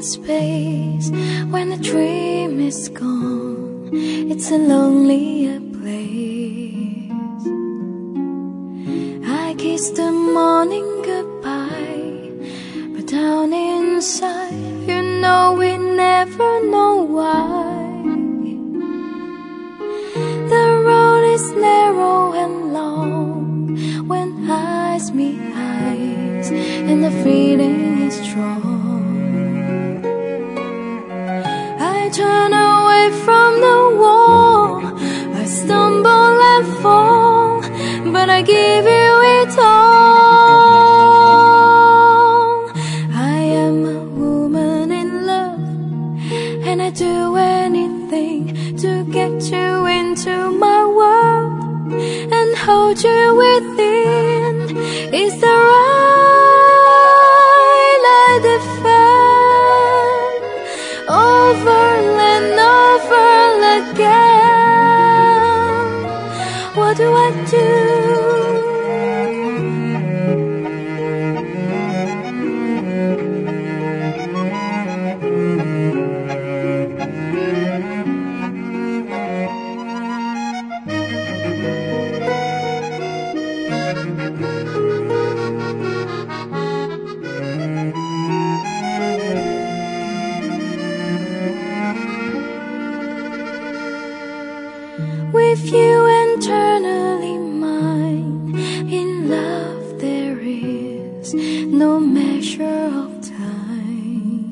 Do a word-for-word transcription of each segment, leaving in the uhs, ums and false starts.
space. When the dream is gone, it's a lonelier place. I kiss the morning goodbye, but down inside, you know we never know why. The road is narrow and long when eyes meet eyes, and the feeling is strong. I turn away from the wall, I stumble and fall, but I give you it all. I am a woman in love, and I do anything to get you into my world and hold you within. Is the right I defend over and over again? What do I do? With you eternally mine, in love there is no measure of time.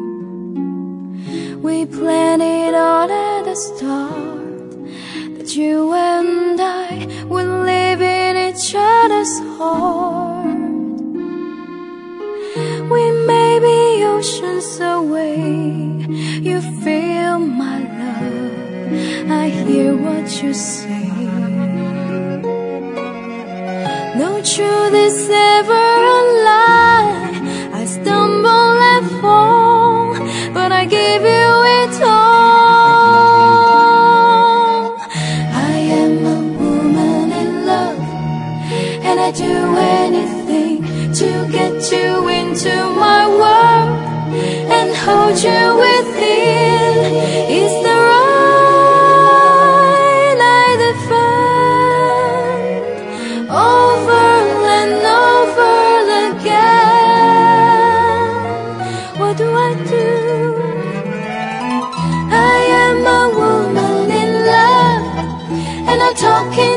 We planned it all at the start, that you and I would live in each other's heart. We may be oceans away, you feel my love, I hear what you say. No truth is ever a lie, I stumble and fall, but I give you it all. I am a woman in love, and I do anything to get you into my world and hold you within. Is the talking